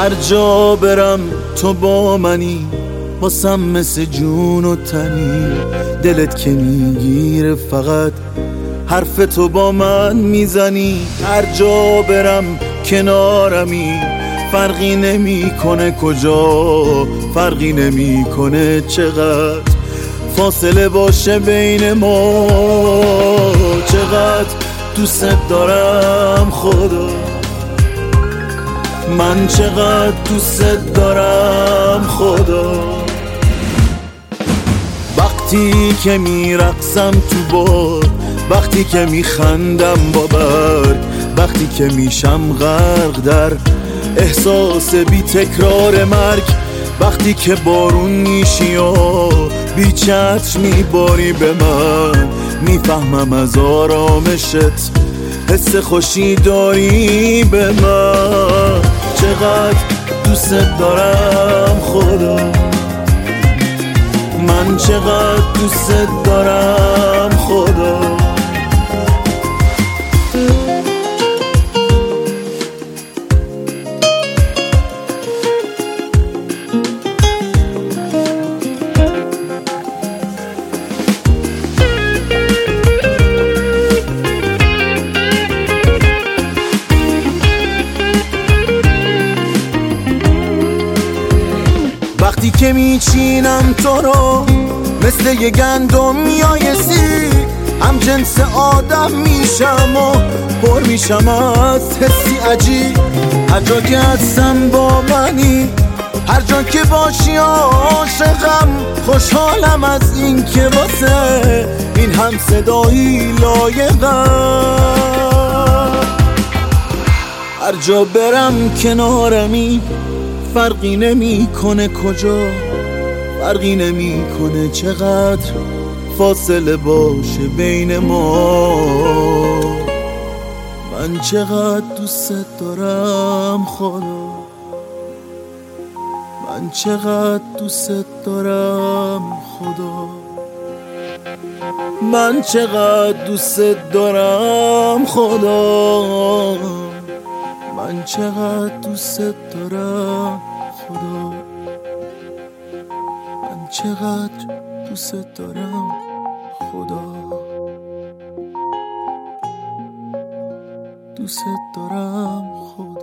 هر جا برم تو با منی، واسم مثل جون و تنی. دلت که میگیره فقط حرف تو با من میزنی. هر جا برم کنارمی، فرقی نمیکنه کجا، فرقی نمیکنه چقدر فاصله باشه بین ما. چقدر دوست دارم خدا، من چقدر دوست دارم خدا. وقتی که میرقصم تو باد، وقتی که میخندم با برگ، وقتی که میشم غرق در احساس بی تکرار مرگ، وقتی که بارون میشی و بی چتر میباری به من، میفهمم از آرامشت حس خوشی داری به من. چقدر دوست دارم خدا، من چقدر دوست دارم خدا. وقتی که میچینم تو رو مثل یه گندم میایسی، هم جنس آدم میشم و پر میشم از حسی عجیب. هر جا که هستم با منی، هر جا که باشی عاشقم، خوشحالم از این که واسه این هم صدایی لایقم. هر جا برم کنارمی، فرقی نمیکنه کجا، فرقی نمیکنه چقدر فاصله باشه بین ما. من چقدر دوست دارم خدا، من چقدر دوست دارم خدا، من چقدر دوست دارم خدا، من چقدر دوست دارم خدا، من چقدر دوست دارم خدا، دوست دارم خدا.